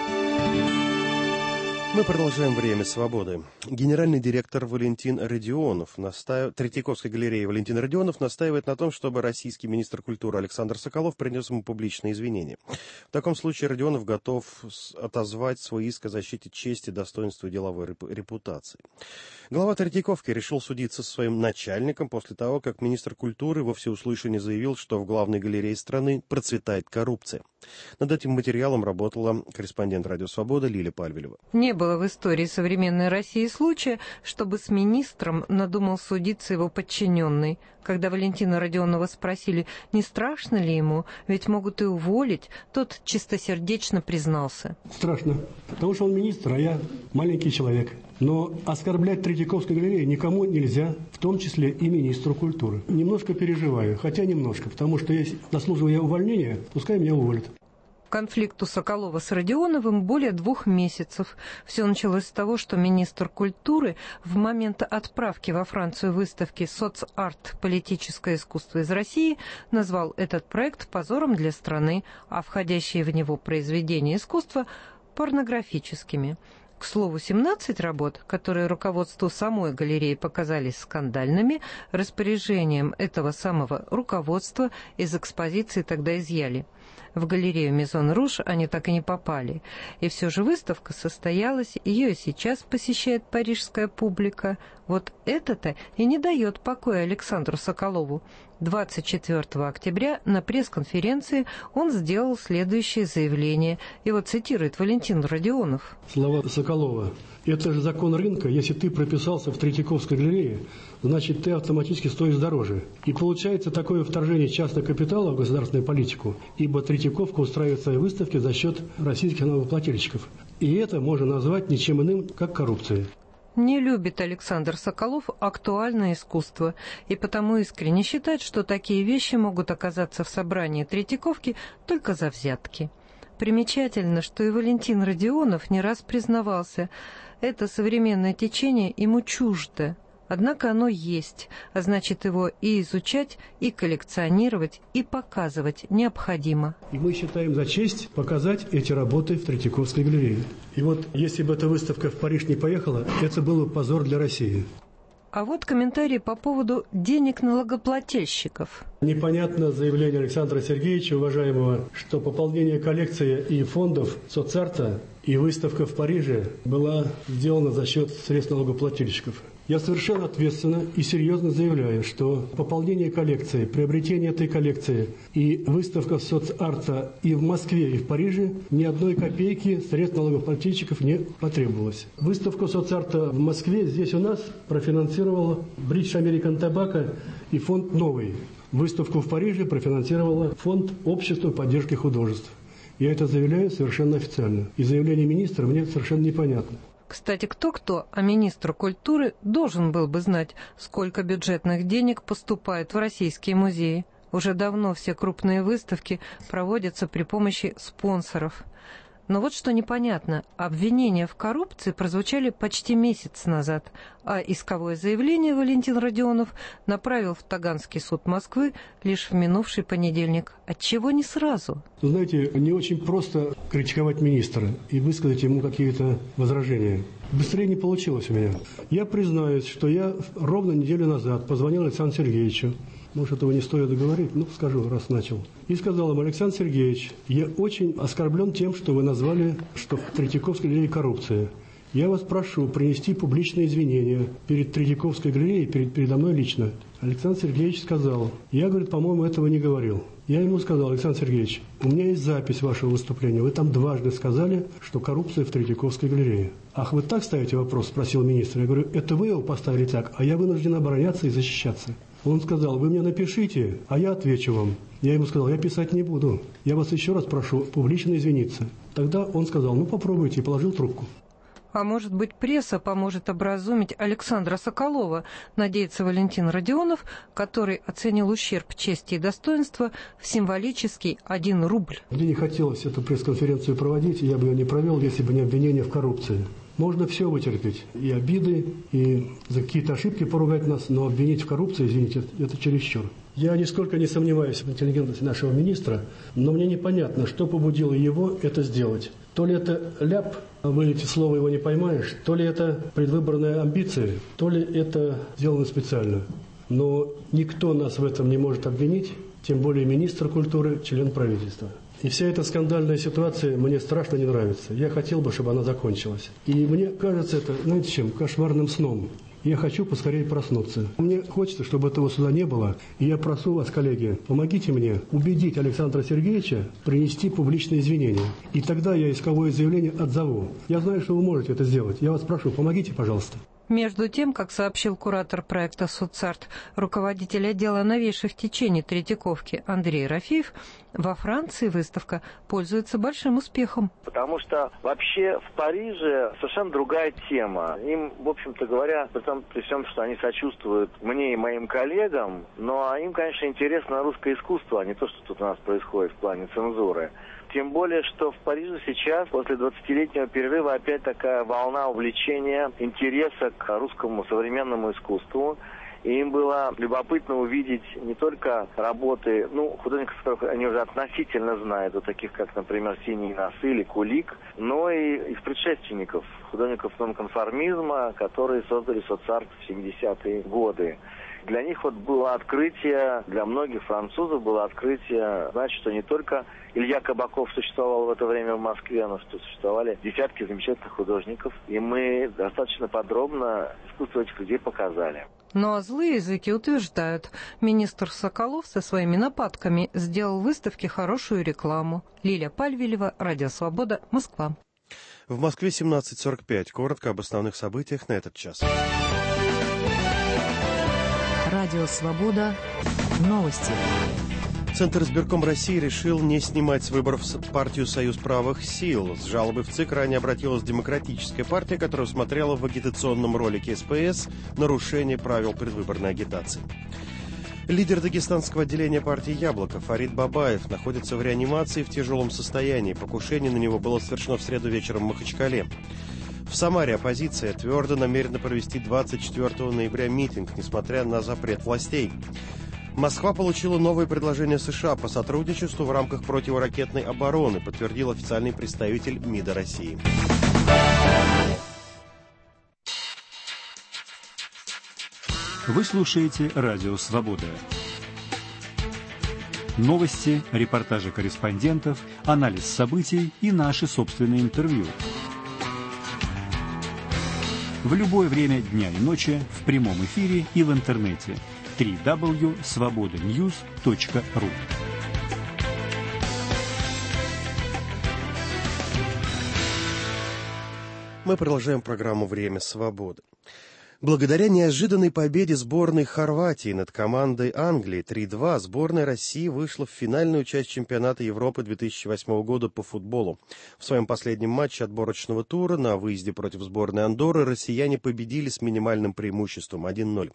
Мы продолжаем «Время свободы». Генеральный директор Валентин Родионов, настаив... Третьяковской галереи Валентин Родионов настаивает на том, чтобы российский министр культуры Александр Соколов принес ему публичные извинения. В таком случае Родионов готов отозвать свой иск о защите чести, достоинства и деловой репутации. Глава Третьяковки решил судиться со своим начальником после того, как министр культуры во всеуслышание заявил, что в главной галерее страны процветает коррупция. Над этим материалом работала корреспондент «Радио Свобода» Лилия Пальвелева. Не было в истории современной России случая, чтобы с министром надумал судиться его подчиненный. Когда Валентина Родионова спросили, не страшно ли ему, ведь могут и уволить, тот чистосердечно признался. Страшно, потому что он министр, а я маленький человек. Но оскорблять Третьяковской галерею никому нельзя, в том числе и министру культуры. Немножко переживаю, хотя немножко, потому что если заслуживаю я увольнения, пускай меня уволят. Конфликту Соколова с Родионовым более двух месяцев. Все началось с того, что министр культуры в момент отправки во Францию выставки «Соцарт. Политическое искусство из России» назвал этот проект позором для страны, а входящие в него произведения искусства – порнографическими. К слову, семнадцать работ, которые руководству самой галереи показались скандальными, распоряжением этого самого руководства из экспозиции тогда изъяли. В галерею Мезон Руж они так и не попали. И все же выставка состоялась, ее и сейчас посещает парижская публика. Вот это-то и не дает покоя Александру Соколову. двадцать четвёртого октября на пресс-конференции он сделал следующее заявление. Его цитирует Валентин Родионов. Слова Соколова. Это же закон рынка. Если ты прописался в Третьяковской галерее, значит, ты автоматически стоишь дороже. И получается такое вторжение частного капитала в государственную политику, ибо Третьяковка устраивает свои выставки за счет российских налогоплательщиков. И это можно назвать ничем иным, как коррупцией. Не любит Александр Соколов актуальное искусство, и потому искренне считает, что такие вещи могут оказаться в собрании Третьяковки только за взятки. Примечательно, что и Валентин Родионов не раз признавался, это современное течение ему чуждо. Однако оно есть, а значит, его и изучать, и коллекционировать, и показывать необходимо. И мы считаем за честь показать эти работы в Третьяковской галерее. И вот если бы эта выставка в Париж не поехала, это был бы позор для России. А вот комментарий по поводу денег налогоплательщиков. Непонятно заявление Александра Сергеевича, уважаемого, что пополнение коллекции и фондов соцарта и выставка в Париже была сделана за счет средств налогоплательщиков. Я совершенно ответственно и серьезно заявляю, что пополнение коллекции, приобретение этой коллекции и выставка соцарта и в Москве, и в Париже ни одной копейки средств налогоплательщиков не потребовалось. Выставку соцарта в Москве здесь у нас профинансировала British American Tobacco и фонд «Новый». Выставку в Париже профинансировала фонд общества поддержки художеств. Я это заявляю совершенно официально. И заявление министра мне совершенно непонятно. Кстати, кто-кто, а министр культуры должен был бы знать, сколько бюджетных денег поступает в российские музеи. Уже давно все крупные выставки проводятся при помощи спонсоров. Но вот что непонятно. Обвинения в коррупции прозвучали почти месяц назад, а исковое заявление Валентин Родионов направил в Таганский суд Москвы лишь в минувший понедельник. Отчего не сразу? Вы знаете, не очень просто критиковать министра и высказать ему какие-то возражения. Быстрее не получилось у меня. Я признаюсь, что я ровно неделю назад позвонил Александру Сергеевичу. Может, этого не стоит говорить, ну, скажу, раз начал. И сказал ему: Александр Сергеевич, я очень оскорблен тем, что вы назвали, что в Третьяковской галерее коррупция. Я вас прошу принести публичные извинения перед Третьяковской галереей, перед, передо мной лично. Александр Сергеевич сказал: я, говорит, по-моему, этого не говорил. Я ему сказал: Александр Сергеевич, у меня есть запись вашего выступления. Вы там дважды сказали, что коррупция в Третьяковской галерее. Ах, вы так ставите вопрос? Спросил министр. Я говорю: это вы его поставили так, а я вынужден обороняться и защищаться. Он сказал: вы мне напишите, а я отвечу вам. Я ему сказал: я писать не буду. Я вас еще раз прошу публично извиниться. Тогда он сказал: ну попробуйте, и положил трубку. А может быть, пресса поможет образумить Александра Соколова, надеется Валентин Родионов, который оценил ущерб чести и достоинства в символический один рубль. Мне не хотелось эту пресс-конференцию проводить, и я бы ее не провел, если бы не обвинение в коррупции. Можно все вытерпеть, и обиды, и за какие-то ошибки поругать нас, но обвинить в коррупции, извините, это чересчур. Я нисколько не сомневаюсь в интеллигентности нашего министра, но мне непонятно, что побудило его это сделать. То ли это ляп, вы эти слова его не поймаешь, то ли это предвыборная амбиция, то ли это сделано специально. Но никто нас в этом не может обвинить, тем более министр культуры, член правительства. И вся эта скандальная ситуация мне страшно не нравится. Я хотел бы, чтобы она закончилась. И мне кажется это, знаете чем, кошмарным сном. Я хочу поскорее проснуться. Мне хочется, чтобы этого суда не было. И я прошу вас, коллеги, помогите мне убедить Александра Сергеевича принести публичные извинения. И тогда я исковое заявление отзову. Я знаю, что вы можете это сделать. Я вас прошу, помогите, пожалуйста. Между тем, как сообщил куратор проекта «Соцарт», руководитель отдела новейших течений Третьяковки Андрей Рафиев, во Франции выставка пользуется большим успехом. Потому что вообще в Париже совершенно другая тема. Им, в общем-то говоря, при том, при всем, что они сочувствуют мне и моим коллегам, но им, конечно, интересно русское искусство, а не то, что тут у нас происходит в плане цензуры. Тем более, что в Париже сейчас, после двадцатилетнего перерыва, опять такая волна увлечения, интереса к русскому современному искусству. И им было любопытно увидеть не только работы, ну, художников, которых они уже относительно знают, вот таких, как, например, «Синие носы» или «Кулик», но и их предшественников, художников нонконформизма, которые создали соцарт в семидесятые годы. Для них вот было открытие, для многих французов было открытие, значит, что не только Илья Кабаков существовал в это время в Москве, но что существовали десятки замечательных художников. И мы достаточно подробно искусство этих людей показали. Ну а злые языки утверждают, министр Соколов со своими нападками сделал выставке хорошую рекламу. Лилия Пальвелева, Радио Свобода, Москва. В Москве семнадцать сорок пять. Коротко об основных событиях на этот час. Радио «Свобода». Новости. Центр избирком России решил не снимать с выборов партию «Союз правых сил». С жалобой в ЦИК ранее обратилась Демократическая партия, которая усмотрела в агитационном ролике СПС нарушение правил предвыборной агитации. Лидер дагестанского отделения партии «Яблоко» Фарид Бабаев находится в реанимации в тяжелом состоянии. Покушение на него было совершено в среду вечером в Махачкале. В Самаре оппозиция твердо намерена провести двадцать четвёртого ноября митинг, несмотря на запрет властей. Москва получила новые предложения США по сотрудничеству в рамках противоракетной обороны, подтвердил официальный представитель МИДа России. Вы слушаете Радио «Свобода». Новости, репортажи корреспондентов, анализ событий и наши собственные интервью. в любое время дня и ночи в прямом эфире и в интернете. дабл-ю дабл-ю дабл-ю точка свобода ньюс точка ру. Мы продолжаем программу «Время свободы». Благодаря неожиданной победе сборной Хорватии над командой Англии три-два сборная России вышла в финальную часть чемпионата Европы две тысячи восьмого года по футболу. В своем последнем матче отборочного тура на выезде против сборной Андорры россияне победили с минимальным преимуществом один ноль.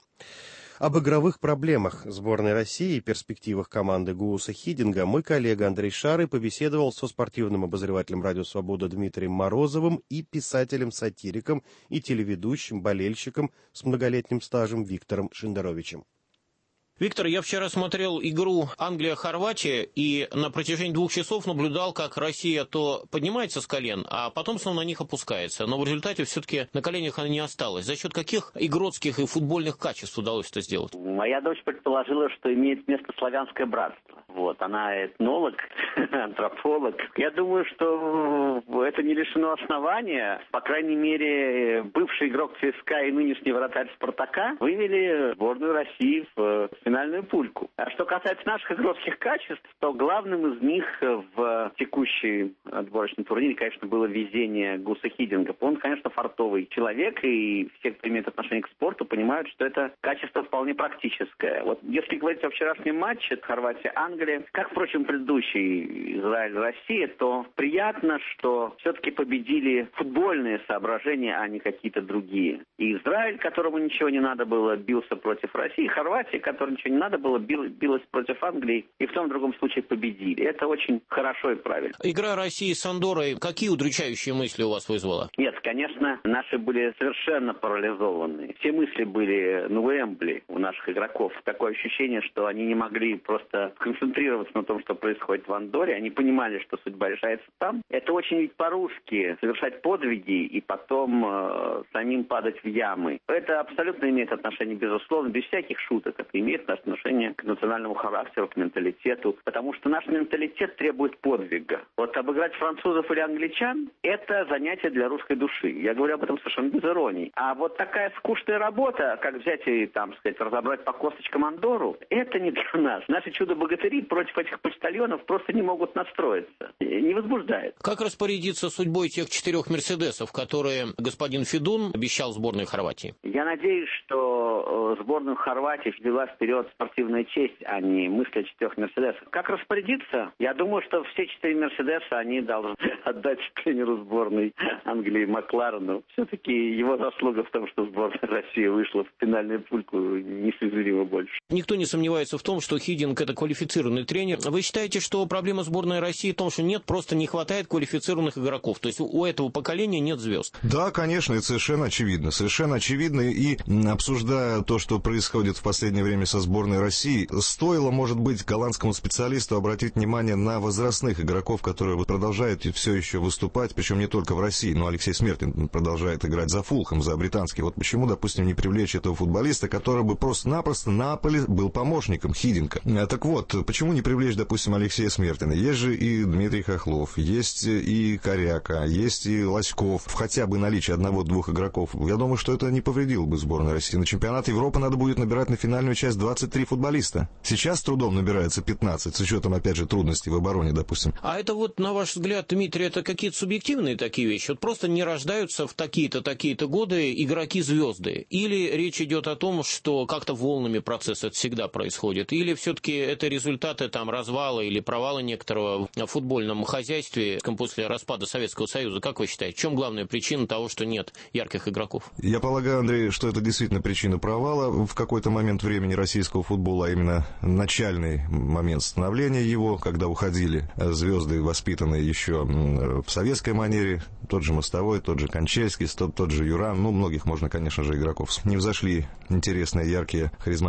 Об игровых проблемах сборной России и перспективах команды Гууса Хидинга мой коллега Андрей Шарый побеседовал со спортивным обозревателем «Радио Свобода» Дмитрием Морозовым и писателем-сатириком и телеведущим, болельщиком с многолетним стажем Виктором Шендеровичем. Виктор, я вчера смотрел игру Англия-Хорватия и на протяжении двух часов наблюдал, как Россия то поднимается с колен, а потом снова на них опускается. Но в результате все-таки на коленях она не осталась. За счет каких игротских и футбольных качеств удалось это сделать? Моя дочь предположила, что имеет место славянское братство. Вот, она этнолог, антрополог. Я думаю, что это не лишено основания. По крайней мере, бывший игрок ЦСКА и нынешний вратарь Спартака вывели сборную России в финальную пульку. А что касается наших игротских качеств, то главным из них в текущей отборочном турнире, конечно, было везение Гуса Хидинга. Он, конечно, фартовый человек, и все, кто имеет отношение к спорту, понимают, что это качество вполне практическое. Вот если говорить о вчерашнем матче Хорватия-Англия, как, впрочем, предыдущий Израиль-Россия, то приятно, что все-таки победили футбольные соображения, а не какие-то другие. И Израиль, которому ничего не надо было, бился против России, и Хорватия, которой ничего не надо было, бил, билась против Англии, и в том и другом случае победили. Это очень хорошо и правильно. Игра России с Андоррой, какие удручающие мысли у вас вызвала? Нет, конечно, наши были совершенно парализованы. Все мысли были на Уэмбли у наших игроков. Такое ощущение, что они не могли просто концентрироваться на том, что происходит в Андорре. Они понимали, что судьба решается там. Это очень ведь по-русски совершать подвиги и потом э, самим падать в ямы. Это абсолютно имеет отношение, безусловно, без всяких шуток. Это имеет отношение к национальному характеру, к менталитету. Потому что наш менталитет требует подвига. Вот обыграть французов или англичан – это занятие для русской души. Я говорю об этом совершенно без иронии. А вот такая скучная работа, как взять и, там, сказать, разобрать по косточкам Андорру, это не для нас. Наши чудо-богатыри против этих почтальонов просто не могут настроиться. Не возбуждает. Как распорядиться судьбой тех четырех «Мерседесов», которые господин Федун обещал сборной Хорватии? Я надеюсь, что сборную Хорватии ввела вперед спортивная честь, а не мысли о четырех «Мерседесах». Как распорядиться? Я думаю, что все четыре «Мерседеса» они должны отдать тренеру сборной Англии Макларену. Все-таки его заслуга в том, что сборная России вышла в финальную пульку, несоизмеримо больше. Никто не сомневается в том, что Хидинг – это квалифицированный тренер. Вы считаете, что проблема сборной России в том, что нет, просто не хватает квалифицированных игроков? То есть у этого поколения нет звезд? Да, конечно, это совершенно очевидно. Совершенно очевидно. И обсуждая то, что происходит в последнее время со сборной России, стоило, может быть, голландскому специалисту обратить внимание на возрастных игроков, которые продолжают все еще выступать, причем не только в России, но Алексей Смертин продолжает играть за Фулхэм, за британский. Вот почему, допустим, не привлечь этого футболиста, который бы просто-напросто на поле был помощником Хидинга? Так вот, почему не привлечь, допустим, Алексея Смертина? Есть же и Дмитрий Хохлов, есть и Коряка, есть и Лоськов. Хотя бы наличие одного-двух игроков. Я думаю, что это не повредило бы сборной России. На чемпионат Европы надо будет набирать на финальную часть двадцать три футболиста. Сейчас с трудом набирается пятнадцать, с учетом, опять же, трудностей в обороне, допустим. А это вот, на ваш взгляд, Дмитрий, это какие-то субъективные такие вещи? Вот просто не рождаются в такие-то, такие-то годы игроки-звезды? Или речь идет о том, что как-то волнами процесс это всегда происходит? Или все-таки это результаты там развала или провала некоторого в футбольном хозяйстве после распада Советского Союза? Как вы считаете, в чем главная причина того, что нет ярких игроков? Я полагаю, Андрей, что это действительно причина провала в какой-то момент времени российского футбола, а именно начальный момент становления его, когда уходили звезды, воспитанные еще в советской манере, тот же Мостовой, тот же Кончельский, тот, тот же Юран, ну, многих можно, конечно же, игроков. Не взошли интересные, яркие, харизматичные футболисты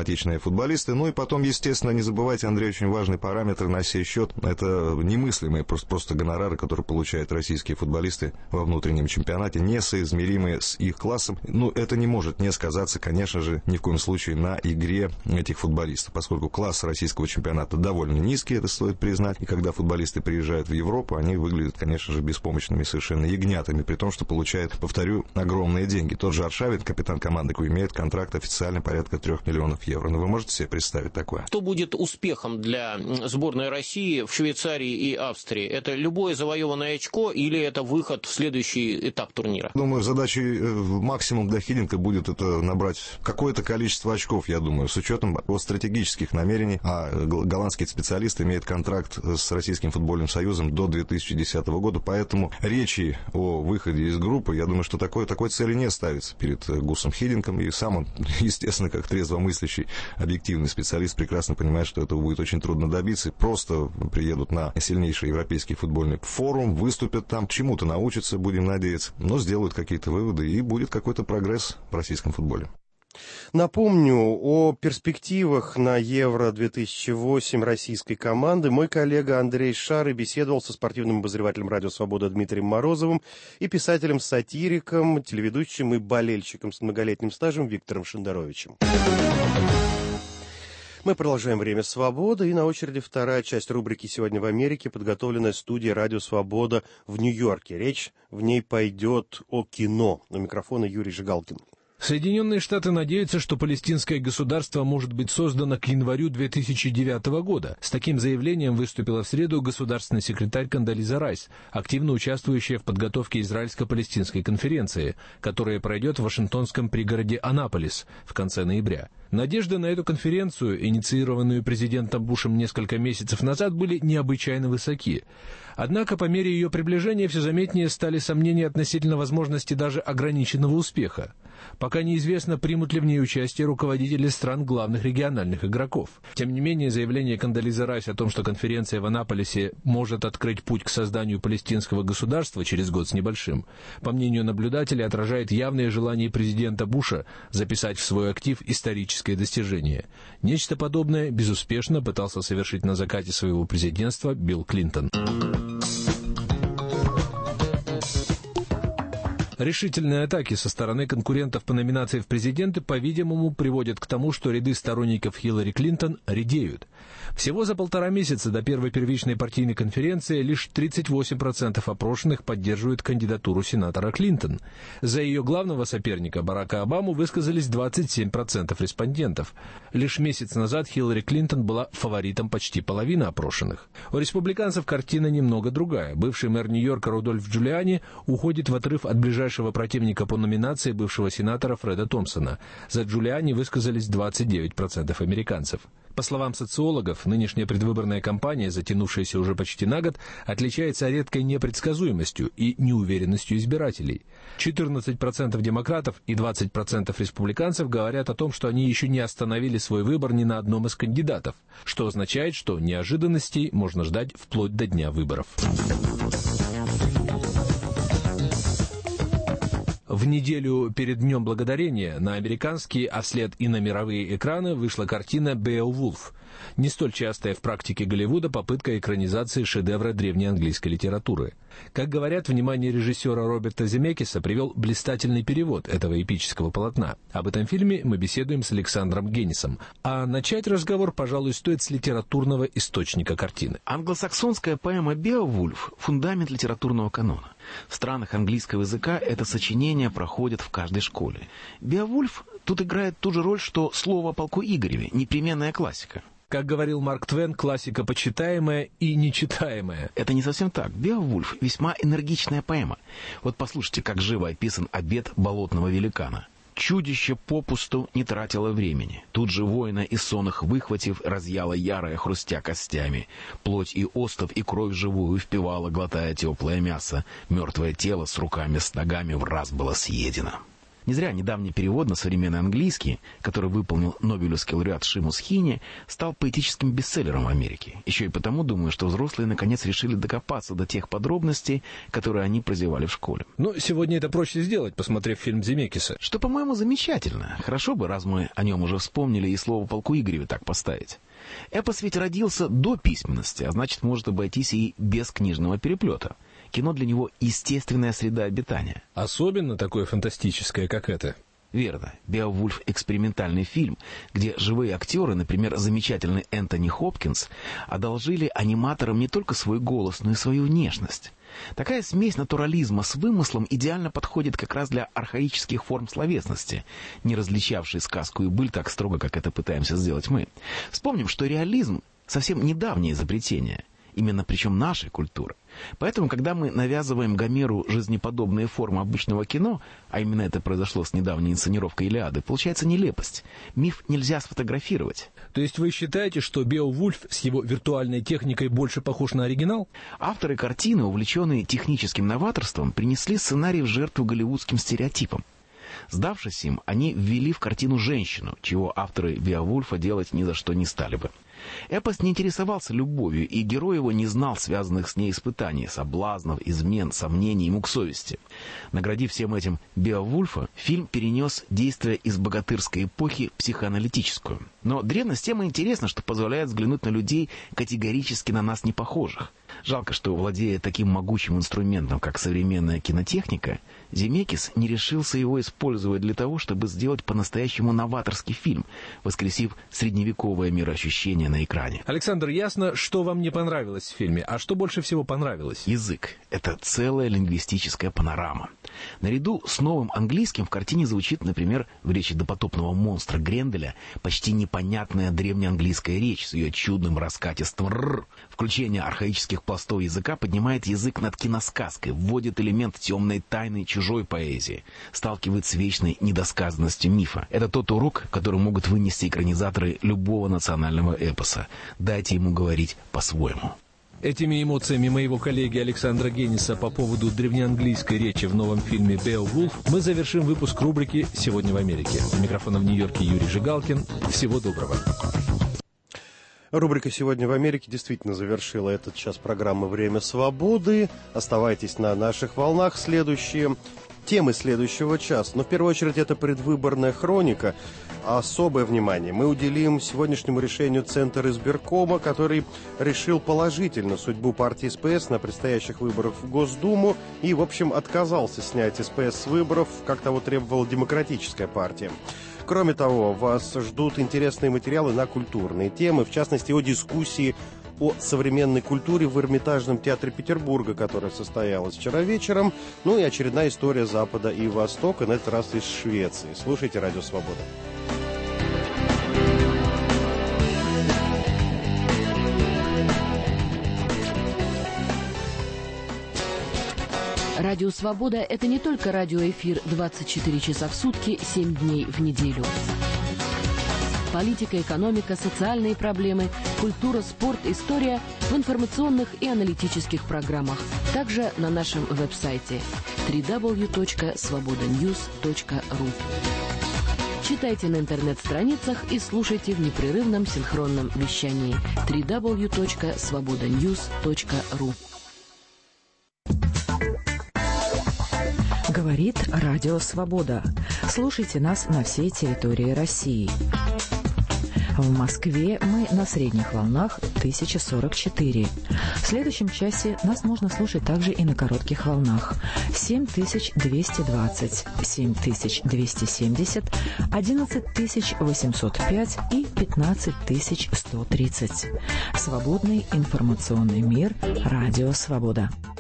футболисты. Ну и потом, естественно, не забывайте, Андрей, очень важный параметр на сей счет. Это немыслимые просто, просто гонорары, которые получают российские футболисты во внутреннем чемпионате, несоизмеримые с их классом. Ну, это не может не сказаться, конечно же, ни в коем случае на игре этих футболистов, поскольку класс российского чемпионата довольно низкий, это стоит признать. И когда футболисты приезжают в Европу, они выглядят, конечно же, беспомощными, совершенно ягнятами, при том, что получают, повторю, огромные деньги. Тот же Аршавин, капитан команды, имеет контракт официально порядка трех миллионов евро. Но вы можете себе представить такое? Что будет успехом для сборной России в Швейцарии и Австрии? Это любое завоеванное очко или это выход в следующий этап турнира? Думаю, задачей максимум для Хидинка будет это набрать какое-то количество очков, я думаю, с учетом стратегических намерений. А голландский специалист имеет контракт с Российским футбольным союзом до две тысячи десятого года, поэтому речи о выходе из группы, я думаю, что такой, такой цели не ставится перед Гусом Хидинком, и сам он, естественно, как трезвомыслящий, объективный специалист, прекрасно понимает, что этого будет очень трудно добиться. Просто приедут на сильнейший европейский футбольный форум, выступят там, чему-то научатся, будем надеяться, но сделают какие-то выводы, и будет какой-то прогресс в российском футболе. Напомню о перспективах на Евро-две тысячи восемь российской команды. Мой коллега Андрей Шары беседовал со спортивным обозревателем «Радио Свобода» Дмитрием Морозовым и писателем-сатириком, телеведущим и болельщиком с многолетним стажем Виктором Шендеровичем. Мы продолжаем «Время свободы», и на очереди вторая часть рубрики «Сегодня в Америке», подготовленная студией «Радио Свобода» в Нью-Йорке. Речь в ней пойдет о кино. У микрофона Юрий Жигалкин. Соединенные Штаты надеются, что палестинское государство может быть создано к январю две тысячи девятого года. С таким заявлением выступила в среду государственный секретарь Кондолиза Райс, активно участвующая в подготовке израильско-палестинской конференции, которая пройдет в вашингтонском пригороде Анаполис в конце ноября. Надежды на эту конференцию, инициированную президентом Бушем несколько месяцев назад, были необычайно высоки. Однако по мере ее приближения все заметнее стали сомнения относительно возможности даже ограниченного успеха. Пока неизвестно, примут ли в ней участие руководители стран главных региональных игроков. Тем не менее, заявление Кондолизы Райс о том, что конференция в Анаполисе может открыть путь к созданию палестинского государства через год с небольшим, по мнению наблюдателей, отражает явное желание президента Буша записать в свой актив историческое достижение. Нечто подобное безуспешно пытался совершить на закате своего президентства Билл Клинтон. Решительные атаки со стороны конкурентов по номинации в президенты, по-видимому, приводят к тому, что ряды сторонников Хиллари Клинтон редеют. Всего за полтора месяца до первой первичной партийной конференции лишь тридцать восемь процентов опрошенных поддерживают кандидатуру сенатора Клинтон. За ее главного соперника, Барака Обаму, высказались двадцать семь процентов респондентов. Лишь месяц назад Хиллари Клинтон была фаворитом почти половины опрошенных. У республиканцев картина немного другая. Бывший мэр Нью-Йорка Рудольф Джулиани уходит в отрыв от ближайшего противника по номинации бывшего сенатора Фреда Томпсона. За Джулиани высказались двадцать девять процентов американцев. По словам социологов, нынешняя предвыборная кампания, затянувшаяся уже почти на год, отличается редкой непредсказуемостью и неуверенностью избирателей. четырнадцать процентов демократов и двадцать процентов республиканцев говорят о том, что они еще не остановили свой выбор ни на одном из кандидатов, что означает, что неожиданностей можно ждать вплоть до дня выборов. В неделю перед Днем Благодарения на американские, а вслед и на мировые экраны вышла картина «Беовулф». Не столь частая в практике Голливуда попытка экранизации шедевра древней английской литературы. Как говорят, внимание режиссера Роберта Земекиса привел блистательный перевод этого эпического полотна. Об этом фильме мы беседуем с Александром Генисом. А начать разговор, пожалуй, стоит с литературного источника картины. Англосаксонская поэма «Беовульф» — фундамент литературного канона. В странах английского языка это сочинение проходит в каждой школе. «Беовульф» тут играет ту же роль, что «Слово о полку Игореве», непременная классика. Как говорил Марк Твен, классика почитаемая и нечитаемая. Это не совсем так. «Беовульф» — весьма энергичная поэма. Вот послушайте, как живо описан обед болотного великана. Чудище попусту не тратило времени. Тут же воина из сонных выхватив, разъяла ярая, хрустя костями. Плоть и остов, и кровь живую впивала, глотая теплое мясо. Мертвое тело с руками, с ногами в раз было съедено. Не зря недавний перевод на современный английский, который выполнил нобелевский лауреат Шимус Хини, стал поэтическим бестселлером в Америке. Еще и потому, думаю, что взрослые наконец решили докопаться до тех подробностей, которые они прозевали в школе. Ну, сегодня это проще сделать, посмотрев фильм Земекиса. Что, по-моему, замечательно. Хорошо бы, раз мы о нем уже вспомнили, и слово полку Игореве так поставить. Эпос ведь родился до письменности, а значит, может обойтись и без книжного переплета. Кино для него — естественная среда обитания. Особенно такое фантастическое, как это. Верно. «Беовульф» — экспериментальный фильм, где живые актеры, например, замечательный Энтони Хопкинс, одолжили аниматорам не только свой голос, но и свою внешность. Такая смесь натурализма с вымыслом идеально подходит как раз для архаических форм словесности, не различавшей сказку и быль так строго, как это пытаемся сделать мы. Вспомним, что реализм — совсем недавнее изобретение, именно причем нашей культуры. Поэтому, когда мы навязываем Гомеру жизнеподобные формы обычного кино, а именно это произошло с недавней инсценировкой «Илиады», получается нелепость. Миф нельзя сфотографировать. То есть вы считаете, что «Беовульф» с его виртуальной техникой больше похож на оригинал? Авторы картины, увлеченные техническим новаторством, принесли сценарий в жертву голливудским стереотипам. Сдавшись им, они ввели в картину женщину, чего авторы «Беовульфа» делать ни за что не стали бы. Эпос не интересовался любовью, и герой его не знал связанных с ней испытаний, соблазнов, измен, сомнений и мук совести. Наградив всем этим Беовульфа, фильм перенес действие из богатырской эпохи в психоаналитическую. Но древность темы интересна, что позволяет взглянуть на людей, категорически на нас не похожих. Жалко, что, владея таким могучим инструментом, как современная кинотехника, Земекис не решился его использовать для того, чтобы сделать по-настоящему новаторский фильм, воскресив средневековое мироощущение на экране. Александр, ясно, что вам не понравилось в фильме, а что больше всего понравилось? Язык. Это целая лингвистическая панорама. Наряду с новым английским в картине звучит, например, в речи допотопного монстра Гренделя почти непонятная древнеанглийская речь с ее чудным раскатистым «р». Включение архаических пластов языка поднимает язык над киносказкой, вводит элемент темной тайны чужой поэзии, сталкивает с вечной недосказанностью мифа. Это тот урок, который могут вынести экранизаторы любого национального эпоса. Дайте ему говорить по-своему. Этими эмоциями моего коллеги Александра Генниса по поводу древнеанглийской речи в новом фильме «Беовульф» мы завершим выпуск рубрики «Сегодня в Америке». У микрофона в Нью-Йорке Юрий Жигалкин. Всего доброго. Рубрика «Сегодня в Америке» действительно завершила этот час программы «Время свободы». Оставайтесь на наших волнах. Следующие темы следующего часа. Но в первую очередь это предвыборная хроника. Особое внимание мы уделим сегодняшнему решению Центра избиркома, который решил положительно судьбу партии СПС на предстоящих выборах в Госдуму и, в общем, отказался снять СПС с выборов, как того требовала Демократическая партия. Кроме того, вас ждут интересные материалы на культурные темы, в частности, о дискуссии о современной культуре в Эрмитажном театре Петербурга, которая состоялась вчера вечером, ну и очередная история Запада и Востока, на этот раз из Швеции. Слушайте «Радио Свобода». Радио «Свобода» — это не только радиоэфир двадцать четыре часа в сутки, семь дней в неделю. Политика, экономика, социальные проблемы, культура, спорт, история в информационных и аналитических программах. Также на нашем веб-сайте дабл ю дабл ю дабл ю точка свобода ньюс точка ру. Читайте на интернет-страницах и слушайте в непрерывном синхронном вещании дабл ю дабл ю дабл ю точка свобода ньюс точка ру. Говорит Радио Свобода. Слушайте нас на всей территории России. В Москве мы на средних волнах тысяча сорок четыре. В следующем часе нас можно слушать также и на коротких волнах семь тысяч двести двадцать, семь тысяч двести семьдесят, одиннадцать тысяч восемьсот пять и пятнадцать тысяч сто тридцать. Свободный информационный мир. Радио Свобода.